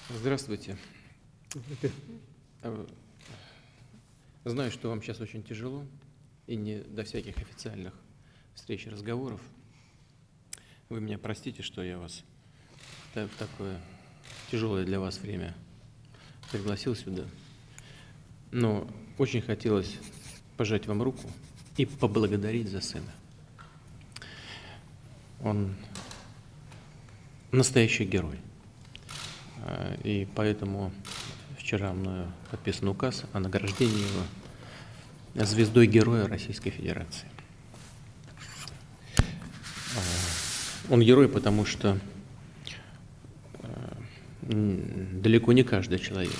Здравствуйте. Знаю, что вам сейчас очень тяжело, и не до всяких официальных встреч и разговоров. Вы меня простите, что я вас в такое тяжелое для вас время пригласил сюда. Но очень хотелось пожать вам руку и поблагодарить за сына. Он настоящий герой. И поэтому вчера мною подписан указ о награждении его звездой Героя Российской Федерации. Он герой, потому что далеко не каждый человек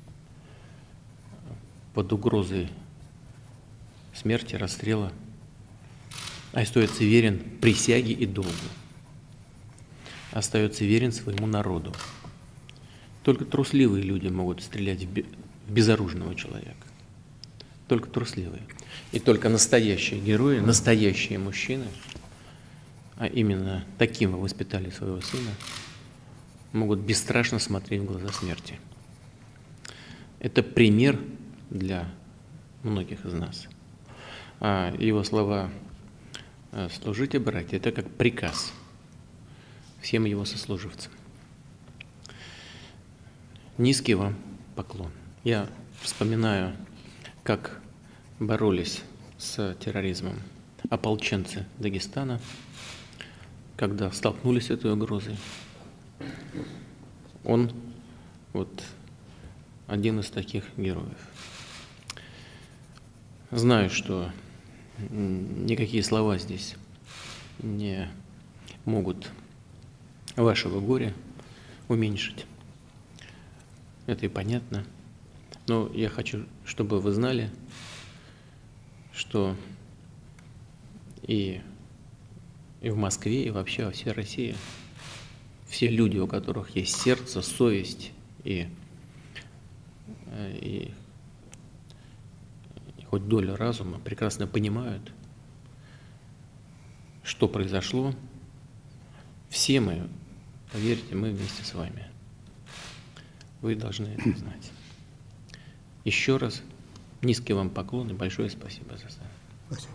под угрозой смерти, расстрела остается верен присяге и долгу, остается верен своему народу. Только трусливые люди могут стрелять в безоружного человека. Только трусливые. И только настоящие герои, настоящие мужчины, а именно таким вы воспитали своего сына, могут бесстрашно смотреть в глаза смерти. Это пример для многих из нас. А его слова «служите, братья» — это как приказ всем его сослуживцам. Низкий вам поклон. Я вспоминаю, как боролись с терроризмом ополченцы Дагестана, когда столкнулись с этой угрозой. Он вот один из таких героев. Знаю, что никакие слова здесь не могут вашего горя уменьшить. Это и понятно. Но я хочу, чтобы вы знали, что и в Москве, и вообще во всей России все люди, у которых есть сердце, совесть и хоть доля разума, прекрасно понимают, что произошло. Все мы, поверьте, мы вместе с вами. Вы должны это знать. Еще раз низкий вам поклон и большое спасибо за это. Спасибо.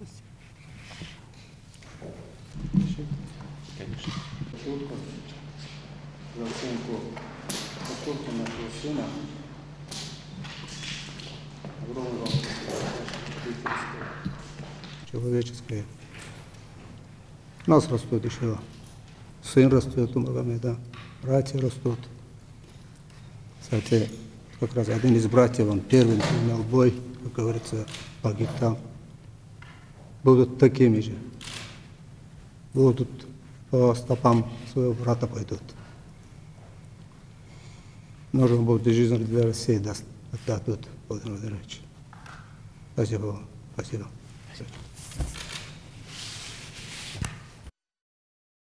Конечно. За оценку поступка нашего сына. Огромное вам спасибо. Человеческое. Нас растут еще. Сын растет у Магомеда, братья растут. Кстати, как раз один из братьев, он первым принял бой, как говорится, погиб там. Будут такими же. Будут по стопам своего брата пойдут. Нужно будет жизнь для России дадут, Владимир Владимирович. Спасибо вам. Спасибо.